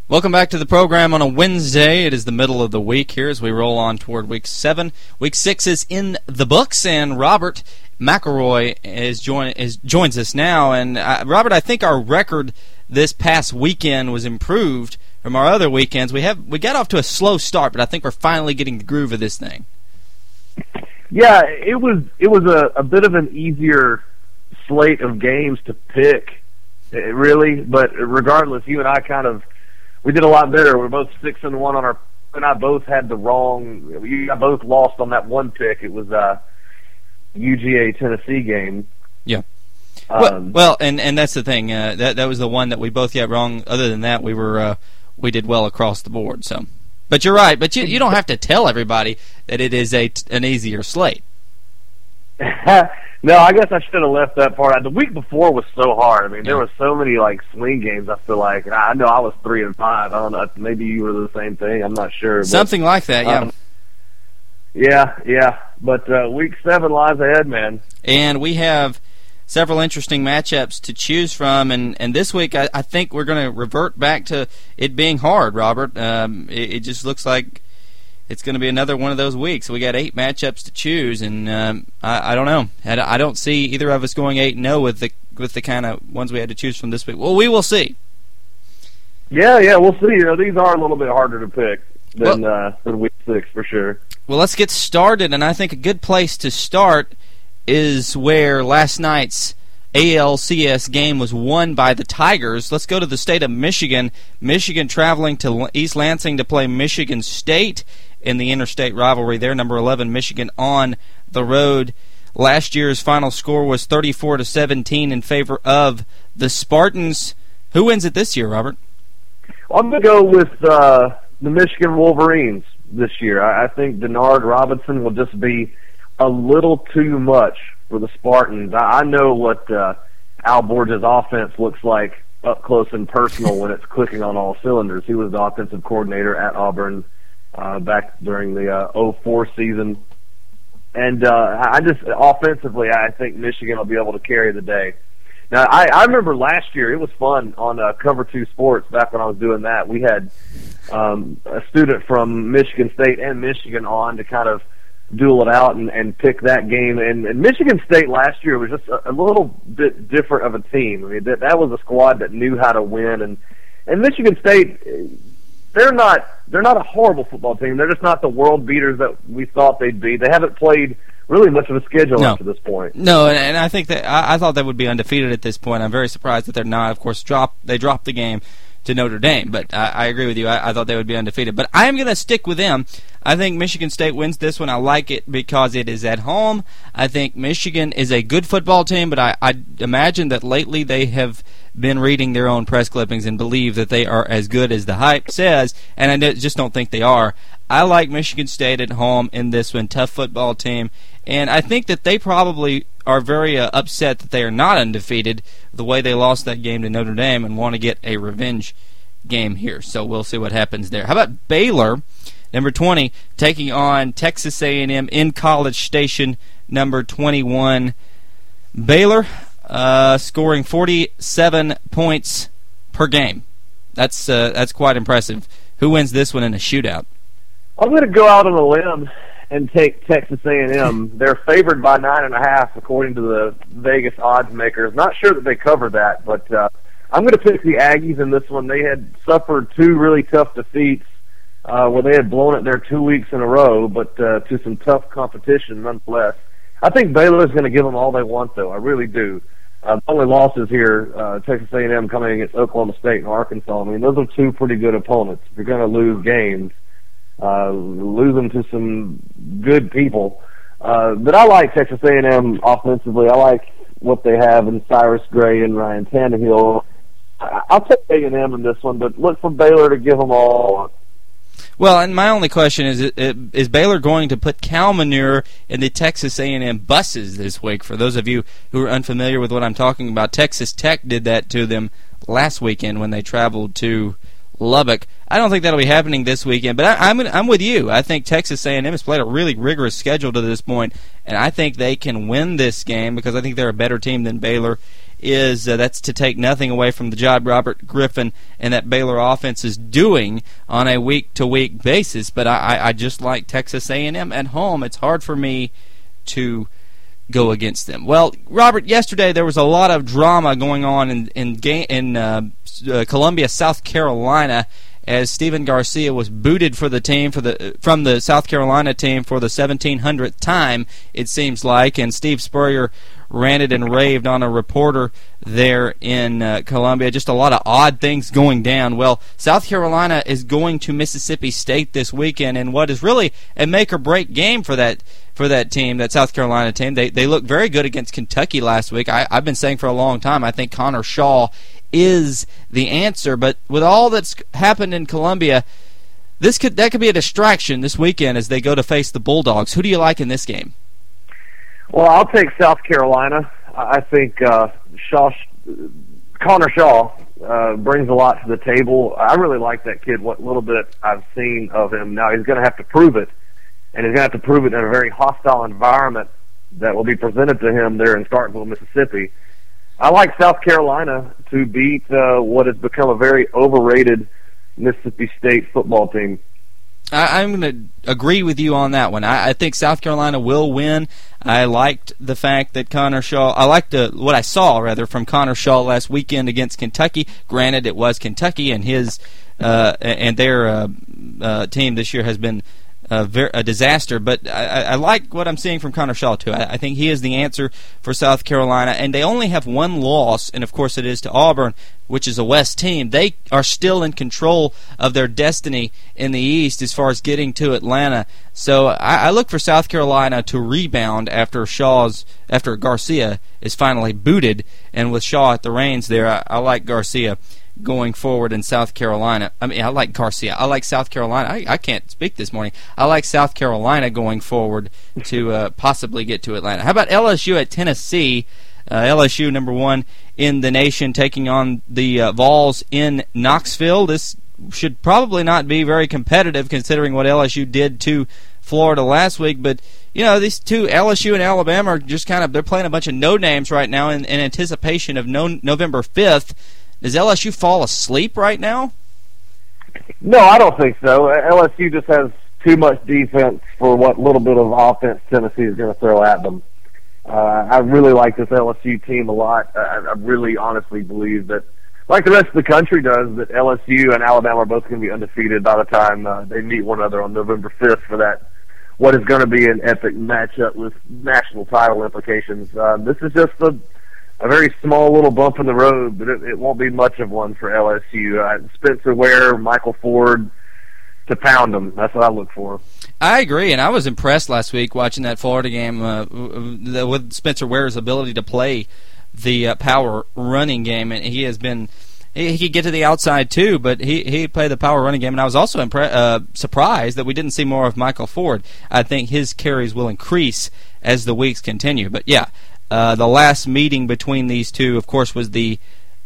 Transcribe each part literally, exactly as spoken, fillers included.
Welcome back to the program on a Wednesday. It is the middle of the week here as we roll on toward week seven. Week six is in the books, and Robert McElroy is join is joins us now. And uh, Robert, I think our record this past weekend was improved from our other weekends. We have we got off to a slow start, but I think we're finally getting the groove of this thing. Yeah, it was it was a, a bit of an easier slate of games to pick, really. But regardless, you and I kind of we did a lot better. We're both six and one on our. And I both had the wrong. You I both lost on that one pick. It was uh, U G A Tennessee game. Yeah. Um, well, well, and, and that's the thing. Uh, that that was the one that we both got wrong. Other than that, we were uh, we did well across the board. So, but you're right. But you you don't have to tell everybody that it is a an easier slate. No, I guess I should have left that part out. The week before was so hard. I mean, there yeah. were so many like swing games. I feel like I know I was three and five. I don't know. Maybe you were the same thing. I'm not sure. But, Something like that. Yeah. Um, yeah, yeah. But uh, week seven lies ahead, man. And we have several interesting matchups to choose from. And, and this week, I, I think we're going to revert back to it being hard, Robert. Um, it, it just looks like it's going to be another one of those weeks. We got eight matchups to choose, and um, I, I don't know. I, I don't see either of us going eight and oh with the with the kind of ones we had to choose from this week. Well, we will see. Yeah, yeah, we'll see. You know, these are a little bit harder to pick than well, uh, than week six for sure. Well, let's get started, and I think a good place to start is where last night's A L C S game was won by the Tigers. Let's go to the state of Michigan. Michigan traveling to East Lansing to play Michigan State in the interstate rivalry there. Number eleven, Michigan on the road. Last year's final score was thirty-four to seventeen in favor of the Spartans. Who wins it this year, Robert? Well, I'm going to go with uh, the Michigan Wolverines this year. I, I think Denard Robinson will just be a little too much for the Spartans. I, I know what uh, Al Borges' offense looks like up close and personal when it's clicking on all cylinders. He was the offensive coordinator at Auburn Uh, back during the uh, oh four season. And uh, I just, offensively, I think Michigan will be able to carry the day. Now, I, I remember last year, it was fun on uh, Cover two Sports, back when I was doing that. We had um, a student from Michigan State and Michigan on to kind of duel it out and, and pick that game. And, and Michigan State last year was just a, a little bit different of a team. I mean, that, that was a squad that knew how to win. And, and Michigan State, They're not they're not a horrible football team. They're just not the world beaters that we thought they'd be. They haven't played really much of a schedule no. up to this point. No, and, and I think that I, I thought they would be undefeated at this point. I'm very surprised that they're not. Of course, drop they dropped the game to Notre Dame, but I, I agree with you. I, I thought they would be undefeated. But I am going to stick with them. I think Michigan State wins this one. I like it because it is at home. I think Michigan is a good football team, but I, I imagine that lately they have been reading their own press clippings and believe that they are as good as the hype says, and I just don't think they are. I like Michigan State at home in this one, tough football team, and I think that they probably are very uh, upset that they are not undefeated the way they lost that game to Notre Dame and want to get a revenge game here. So we'll see what happens there. How about Baylor, number twenty, taking on Texas A and M in College Station, number twenty-one. Baylor uh, scoring forty-seven points per game. That's uh, that's quite impressive. Who wins this one in a shootout? I'm going to go out on a limb and take Texas A and M. They're favored by nine and a half, according to the Vegas odds makers. Not sure that they cover that, but uh, I'm going to pick the Aggies in this one. They had suffered two really tough defeats uh, where they had blown it there two weeks in a row, but uh, to some tough competition nonetheless. I think Baylor's going to give them all they want, though. I really do. Uh, the only losses here, uh, Texas A and M coming against Oklahoma State and Arkansas. I mean, those are two pretty good opponents. If you're going to lose games, uh, lose them to some good people. Uh, but I like Texas A and M offensively. I like what they have in Cyrus Gray and Ryan Tannehill. I- I'll take A and M in this one, but look for Baylor to give them all. Well, and my only question is, is Baylor going to put cow manure in the Texas A and M buses this week? For those of you who are unfamiliar with what I'm talking about, Texas Tech did that to them last weekend when they traveled to Lubbock. I don't think that'll be happening this weekend, but I, I'm I'm with you. I think Texas A and M has played a really rigorous schedule to this point, and I think they can win this game because I think they're a better team than Baylor is uh, that's to take nothing away from the job Robert Griffin and that Baylor offense is doing on a week-to-week basis. But I, I just like Texas A and M at home. It's hard for me to go against them. Well, Robert, yesterday there was a lot of drama going on in in, in uh, uh, Columbia, South Carolina, as Stephen Garcia was booted for the team for the from the South Carolina team for the seventeen hundredth time, it seems like, and Steve Spurrier ranted and raved on a reporter there in uh, Columbia. Just a lot of odd things going down. Well, South Carolina is going to Mississippi State this weekend in what is really a make-or-break game for that for that team, that South Carolina team. They they looked very good against Kentucky last week. I, I've been saying for a long time, I think Connor Shaw is the answer. But with all that's happened in Columbia, this could that could be a distraction this weekend as they go to face the Bulldogs. Who do you like in this game? Well, I'll take South Carolina. I think uh, Shaw, Connor Shaw uh, brings a lot to the table. I really like that kid, what little bit I've seen of him. Now, he's going to have to prove it, and he's going to have to prove it in a very hostile environment that will be presented to him there in Starkville, Mississippi. I like South Carolina to beat uh, what has become a very overrated Mississippi State football team. I, I'm going to agree with you on that one. I, I think South Carolina will win. I liked the fact that Connor Shaw, I liked the, what I saw, rather, from Connor Shaw last weekend against Kentucky. Granted, it was Kentucky, and his uh, and their uh, uh, team this year has been a, ver- a disaster. But I, I like what I'm seeing from Connor Shaw, too. I, I think he is the answer for South Carolina. And they only have one loss, and, of course, it is to Auburn, which is a West team. They are still in control of their destiny in the East as far as getting to Atlanta. So I, I look for South Carolina to rebound after Shaw's after Garcia is finally booted, and with Shaw at the reins there, I, I like Garcia going forward in South Carolina. I mean, I like Garcia. I like South Carolina. I, I can't speak this morning. I like South Carolina going forward to uh, possibly get to Atlanta. How about L S U at Tennessee? Uh, L S U number one in the nation, taking on the uh, Vols in Knoxville. This should probably not be very competitive considering what L S U did to Florida last week. But, you know, these two, L S U and Alabama, are just kind of, they're playing a bunch of no-names right now in, in anticipation of no, November fifth. Does L S U fall asleep right now? No, I don't think so. L S U just has too much defense for what little bit of offense Tennessee is going to throw at them. Uh, I really like this L S U team a lot. I, I really honestly believe that, like the rest of the country does, that L S U and Alabama are both going to be undefeated by the time uh, they meet one another on November fifth for that, what is going to be an epic matchup with national title implications. Uh, this is just a, a very small little bump in the road, but it, it won't be much of one for L S U. Uh, Spencer Ware, Michael Ford, to pound them. That's what I look for. I agree, and I was impressed last week watching that Florida game uh, with Spencer Ware's ability to play the uh, power running game, and he has been he, he could get to the outside too, but he he played the power running game, and I was also impre- uh, surprised that we didn't see more of Michael Ford. I think his carries will increase as the weeks continue. But yeah, uh, the last meeting between these two, of course, was the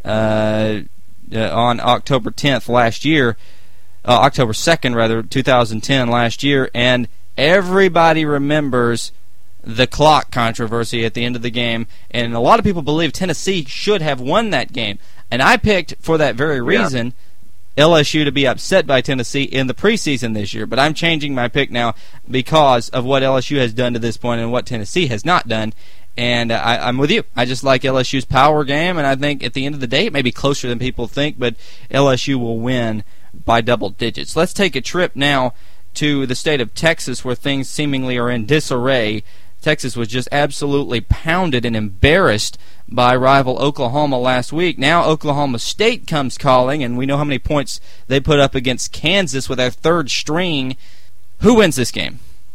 uh, uh, on October tenth last year. Uh, October second, rather, two thousand ten last year, and everybody remembers the clock controversy at the end of the game, and a lot of people believe Tennessee should have won that game. And I picked, for that very reason, yeah. L S U to be upset by Tennessee in the preseason this year. But I'm changing my pick now because of what L S U has done to this point and what Tennessee has not done. And I, I'm with you. I just like L S U's power game, and I think at the end of the day it may be closer than people think, but L S U will win by double digits. Let's take a trip now to the state of Texas, where things seemingly are in disarray. Texas was just absolutely pounded and embarrassed by rival Oklahoma last week. Now Oklahoma State comes calling, and we know how many points they put up against Kansas with their third string. Who wins this game?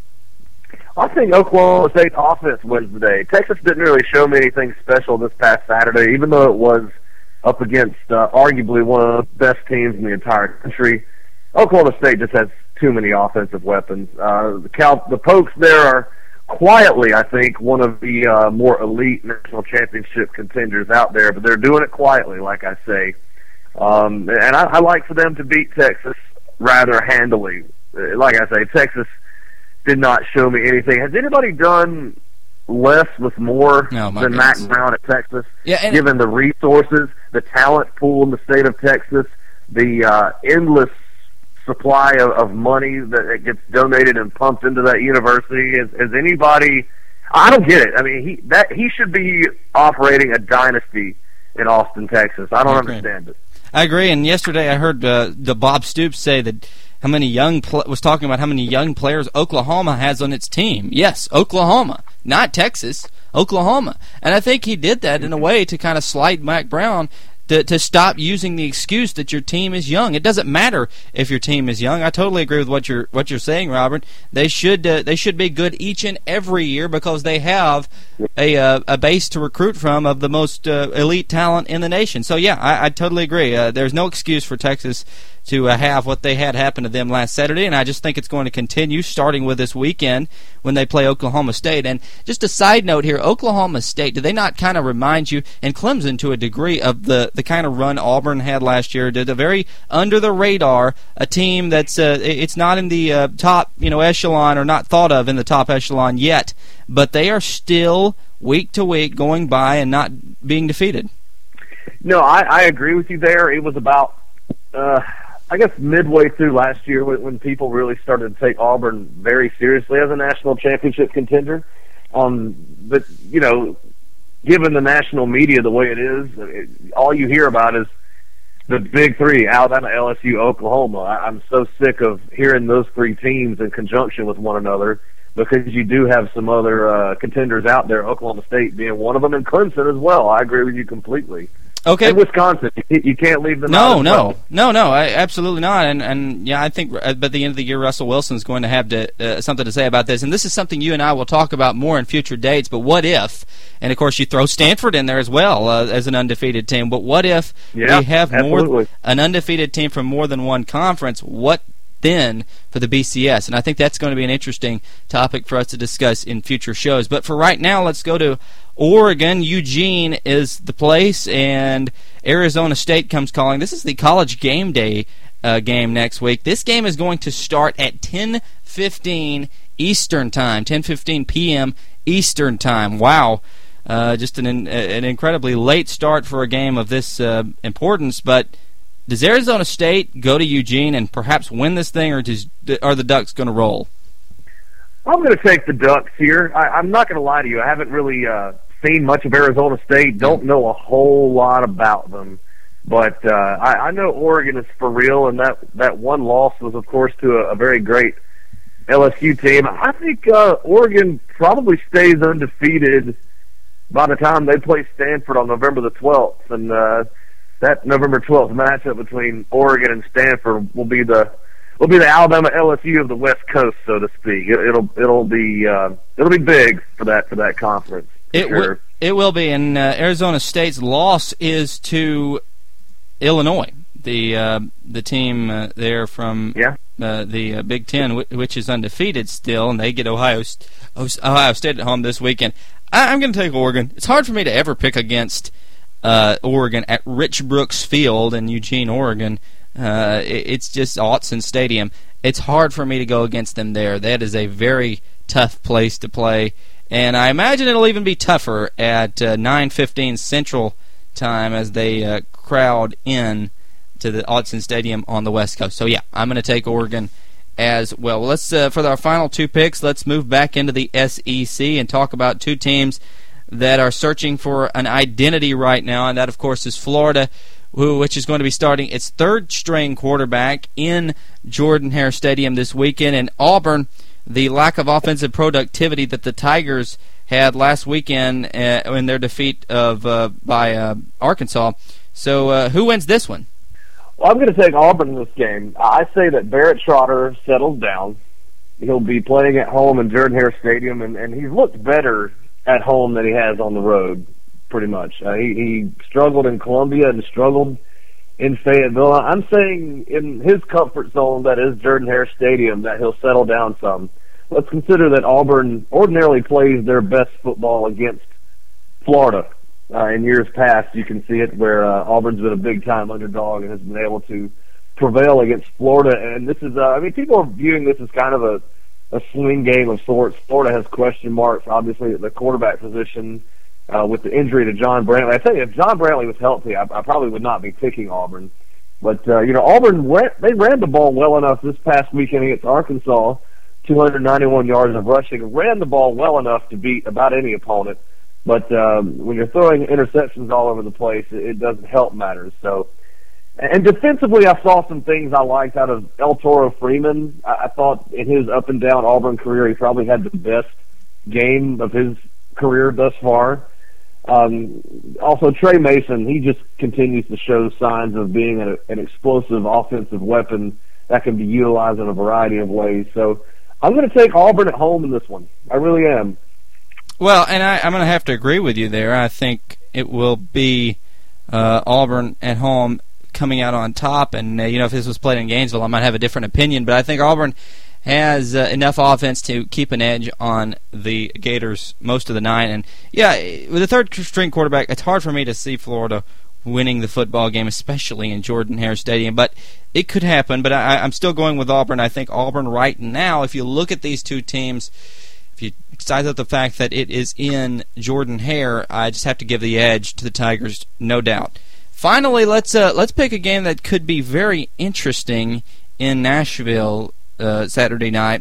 I think Oklahoma State offense wins today. Texas didn't really show me anything special this past Saturday, even though it was up against uh, arguably one of the best teams in the entire country. Oklahoma State just has too many offensive weapons. Uh, the, Cal- the Pokes there are quietly, I think, one of the uh, more elite national championship contenders out there, but they're doing it quietly, like I say. Um, and I, I like for them to beat Texas rather handily. Like I say, Texas did not show me anything. Has anybody done less with more oh, than goodness. Mac Brown at Texas, yeah, and given the resources, the talent pool in the state of Texas, the uh, endless supply of, of money that it gets donated and pumped into that university. Is, is anybody? I don't get it. I mean, he that he should be operating a dynasty in Austin, Texas. I don't I understand it. I agree. And yesterday I heard uh, the Bob Stoops say that how many young pl- was talking about how many young players Oklahoma has on its team. Yes, Oklahoma, not Texas, Oklahoma. And I think he did that in a way to kind of slight Mac Brown. To, to stop using the excuse that your team is young. It doesn't matter if your team is young. I totally agree with what you're what you're saying, Robert. They should uh, they should be good each and every year because they have a uh, a base to recruit from of the most uh, elite talent in the nation. So yeah, I, I totally agree. Uh, there's no excuse for Texas to uh, have what they had happen to them last Saturday, and I just think it's going to continue starting with this weekend when they play Oklahoma State. And just a side note here, Oklahoma State, do they not kind of remind you, and Clemson to a degree, of the, the kind of run Auburn had last year? Did a very under-the-radar, a team that's uh, it's not in the uh, top you know echelon or not thought of in the top echelon yet, but they are still week to week going by and not being defeated. No, I, I agree with you there. It was about... Uh, I guess midway through last year when, when people really started to take Auburn very seriously as a national championship contender. Um, but, you know, given the national media the way it is, it, all you hear about is the big three, Alabama, L S U, Oklahoma. I, I'm so sick of hearing those three teams in conjunction with one another because you do have some other uh, contenders out there, Oklahoma State being one of them, and Clemson as well. I agree with you completely. Okay. And Wisconsin, you can't leave them no, out. No, well. no, no, I, absolutely not. And and yeah, I think at the end of the year, Russell Wilson's going to have to, uh, something to say about this. And this is something you and I will talk about more in future dates. But what if? And of course, you throw Stanford in there as well uh, as an undefeated team. But what if yeah, we have absolutely. more an undefeated team from more than one conference? What then for the B C S? And I think that's going to be an interesting topic for us to discuss in future shows. But for right now, let's go to Oregon. Eugene is the place, and Arizona State comes calling. This is the College Game Day uh, game next week. This game is going to start at ten fifteen Eastern Time, ten fifteen p.m. Eastern Time. Wow. Uh, just an an incredibly late start for a game of this uh, importance, but does Arizona State go to Eugene and perhaps win this thing, or does, are the Ducks going to roll? I'm going to take the Ducks here. I, I'm not going to lie to you. I haven't really uh, seen much of Arizona State. Don't know a whole lot about them. But uh, I, I know Oregon is for real, and that, that one loss was, of course, to a, a very great L S U team. I think uh, Oregon probably stays undefeated by the time they play Stanford on November the twelfth. And uh, that November twelfth matchup between Oregon and Stanford will be the will be the Alabama L S U of the West Coast, so to speak. It, it'll it'll be uh, it'll be big for that for that conference. For it sure. will it will be, and uh, Arizona State's loss is to Illinois, the uh, the team uh, there from yeah. uh, the uh, Big Ten, which is undefeated still, and they get Ohio St- Ohio State at home this weekend. I- I'm going to take Oregon. It's hard for me to ever pick against uh, Oregon at Rich Brooks Field in Eugene, Oregon. Uh, it- it's just Autzen Stadium. It's hard for me to go against them there. That is a very tough place to play, and I imagine it'll even be tougher at uh, nine fifteen Central Time as they uh, crowd in to the Autzen Stadium on the West Coast. So yeah, I'm going to take Oregon as well. Let's uh, for our final two picks, let's move back into the S E C and talk about two teams that are searching for an identity right now, and that of course is Florida, who which is going to be starting its third string quarterback in Jordan-Hare Stadium this weekend, and Auburn, the lack of offensive productivity that the Tigers had last weekend uh, in their defeat of uh, by uh, Arkansas. So uh, who wins this one? Well, I'm going to take Auburn in this game. I say that Barrett Trotter settles down. He'll be playing at home in Jordan-Hare Stadium, and, and he's looked better at home than he has on the road, pretty much. Uh, he, he struggled in Columbia and struggled in Fayetteville. I'm saying in his comfort zone, that is Jordan-Hare Stadium, that he'll settle down some. Let's consider that Auburn ordinarily plays their best football against Florida. Uh, in years past, you can see it where uh, Auburn's been a big-time underdog and has been able to prevail against Florida. And this is, uh, I mean, people are viewing this as kind of a, a swing game of sorts. Florida has question marks, obviously, at the quarterback position uh, with the injury to John Brantley. I tell you, if John Brantley was healthy, I, I probably would not be picking Auburn. But, uh, you know, Auburn, ran, they ran the ball well enough this past weekend against Arkansas, two hundred ninety-one yards of rushing, ran the ball well enough to beat about any opponent. But um, when you're throwing interceptions all over the place, it, it doesn't help matters. So, and defensively, I saw some things I liked out of El Toro Freeman. I, I thought in his up-and-down Auburn career, he probably had the best game of his career thus far. Um, also, Trey Mason, he just continues to show signs of being a, an explosive offensive weapon that can be utilized in a variety of ways. So I'm going to take Auburn at home in this one. I really am. Well, and I, I'm going to have to agree with you there. I think it will be uh, Auburn at home coming out on top. And, uh, you know, if this was played in Gainesville, I might have a different opinion. But I think Auburn has uh, enough offense to keep an edge on the Gators most of the night. And, yeah, with a third-string quarterback, it's hard for me to see Florida winning the football game, especially in Jordan-Hare Stadium. But it could happen. But I, I'm still going with Auburn. I think Auburn right now, if you look at these two teams, if you size up the fact that it is in Jordan-Hare, I just have to give the edge to the Tigers, no doubt. Finally, let's uh, let's pick a game that could be very interesting in Nashville uh, Saturday night.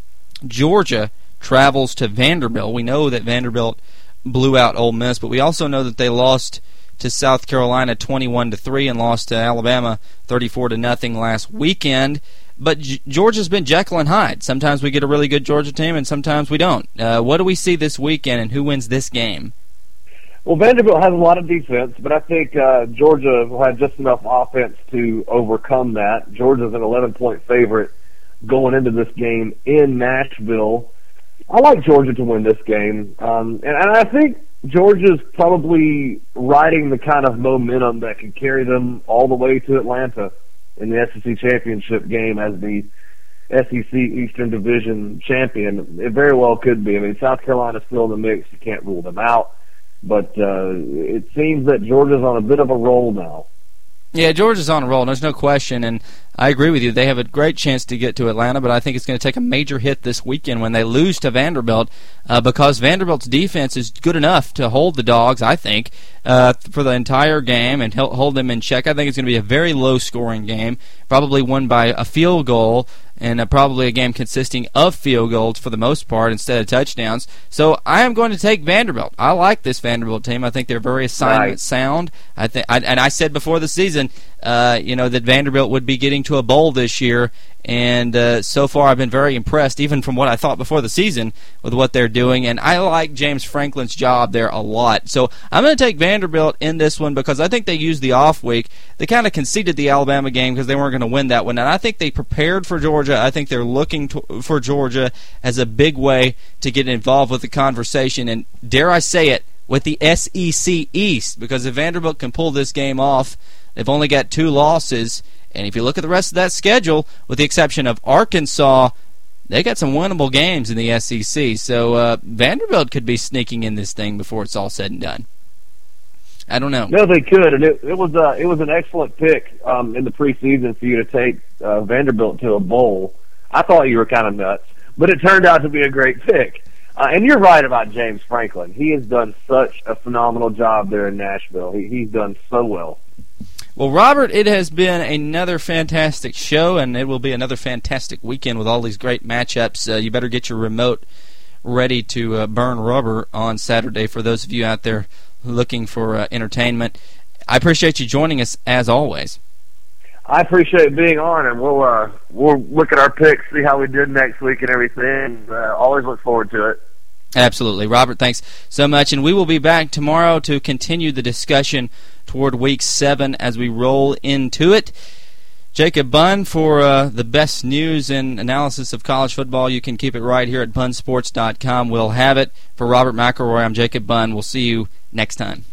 Georgia travels to Vanderbilt. We know that Vanderbilt blew out Ole Miss, but we also know that they lost to South Carolina twenty-one to three and lost to Alabama thirty-four to nothing last weekend. But G- Georgia's been Jekyll and Hyde. Sometimes we get a really good Georgia team, and sometimes we don't. Uh, what do we see this weekend, and who wins this game? Well, Vanderbilt has a lot of defense, but I think uh, Georgia will have just enough offense to overcome that. Georgia's an eleven-point favorite going into this game in Nashville. I like Georgia to win this game, um, and, and I think Georgia's probably riding the kind of momentum that can carry them all the way to Atlanta in the S E C championship game as the S E C Eastern Division champion. It very well could be. I mean, South Carolina's still in the mix. You can't rule them out. But uh, it seems that Georgia's on a bit of a roll now. Yeah, Georgia's on a roll. There's no question, and I agree with you. They have a great chance to get to Atlanta, but I think it's going to take a major hit this weekend when they lose to Vanderbilt uh, because Vanderbilt's defense is good enough to hold the Dogs, I think, uh, for the entire game and hold them in check. I think it's going to be a very low-scoring game, probably won by a field goal, and uh, probably a game consisting of field goals for the most part instead of touchdowns. So I am going to take Vanderbilt. I like this Vanderbilt team. I think they're very assignment right. sound. I think, I, and I said before the season, uh, you know, that Vanderbilt would be getting to a bowl this year, and uh, so far I've been very impressed, even from what I thought before the season, with what they're doing, and I like James Franklin's job there a lot. So I'm going to take Vanderbilt in this one because I think they used the off week. They kind of conceded the Alabama game because they weren't going to win that one, and I think they prepared for Georgia. I think they're looking to, for Georgia as a big way to get involved with the conversation, and dare I say it, with the S E C East, because if Vanderbilt can pull this game off, they've only got two losses, and if you look at the rest of that schedule, with the exception of Arkansas, they got some winnable games in the S E C. So uh, Vanderbilt could be sneaking in this thing before it's all said and done. I don't know. No, they could, and it, it was uh, it was an excellent pick um, in the preseason for you to take uh, Vanderbilt to a bowl. I thought you were kind of nuts, but it turned out to be a great pick. Uh, and you're right about James Franklin. He has done such a phenomenal job there in Nashville. He, he's done so well. Well, Robert, it has been another fantastic show, and it will be another fantastic weekend with all these great matchups. Uh, you better get your remote ready to uh, burn rubber on Saturday for those of you out there looking for uh, entertainment. I appreciate you joining us, as always. I appreciate being on, and we'll uh, we'll look at our picks, see how we did next week and everything. Uh, always look forward to it. Absolutely. Robert, thanks so much. And we will be back tomorrow to continue the discussion toward Week seven as we roll into it. Jacob Bunn for uh, the best news and analysis of college football. You can keep it right here at bunsports dot com. We'll have it. For Robert McElroy, I'm Jacob Bunn. We'll see you next time.